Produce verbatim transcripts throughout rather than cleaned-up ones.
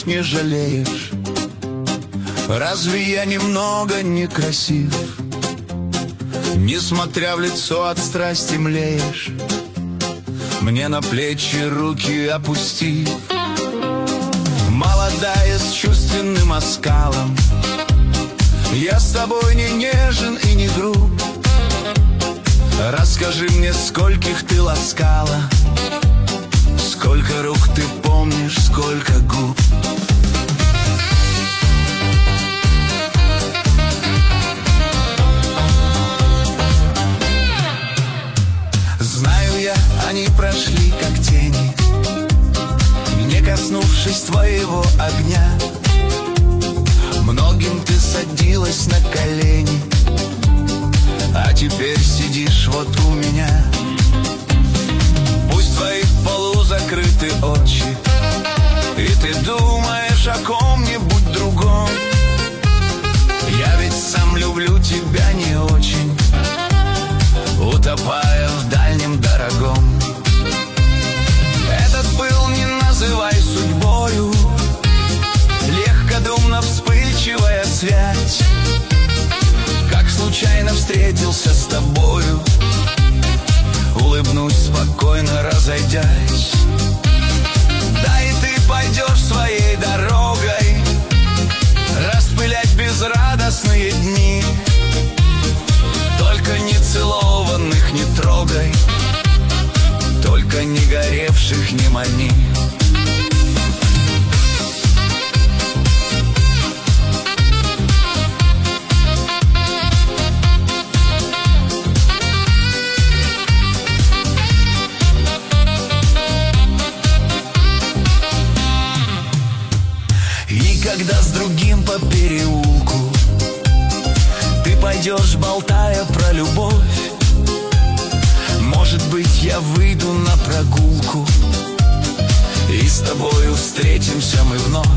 слов не жалеешь? Разве я немного некрасив? Несмотря в лицо от страсти млеешь, мне на плечи руки опустив. Молодая с чувственным оскалом, я с тобой не нежен и не груб. Расскажи мне, скольких ты ласкала, сколько рук ты помнишь, сколько губ. Знаю я, они прошли как тени, не коснувшись твоего огня. Многим ты садилась на колени, а теперь сидишь вот у меня. Пусть твои полузакрыты очи, и ты думаешь о ком-нибудь другом. Я ведь сам люблю тебя не очень, утопая в дальнем дорогом. Этот был, не называй судьбою, легкодумно вспыльчивая связь. Как случайно встретился с тобою, улыбнусь спокойно, разойдясь. Да и ты пойдешь своей дорогой, распылять безрадостные дни. Только не целованных не трогай, только не горевших не мани. И когда с другим по переулку ты пойдешь, болтая про любовь, может быть, я выйду на прогулку, и с тобою встретимся мы вновь.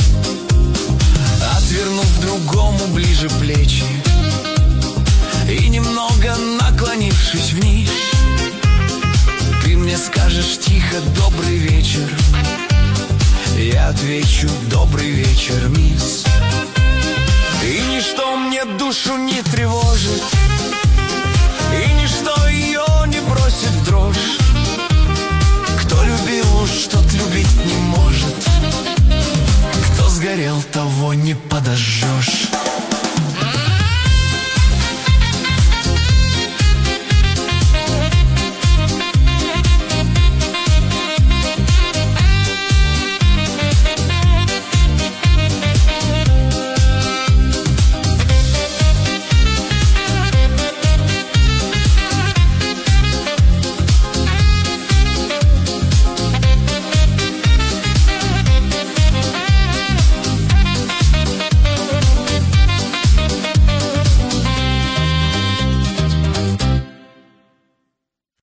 Отвернув другому ближе плечи и немного наклонившись вниз, ты мне скажешь тихо: добрый вечер. Я отвечу: добрый вечер, мисс.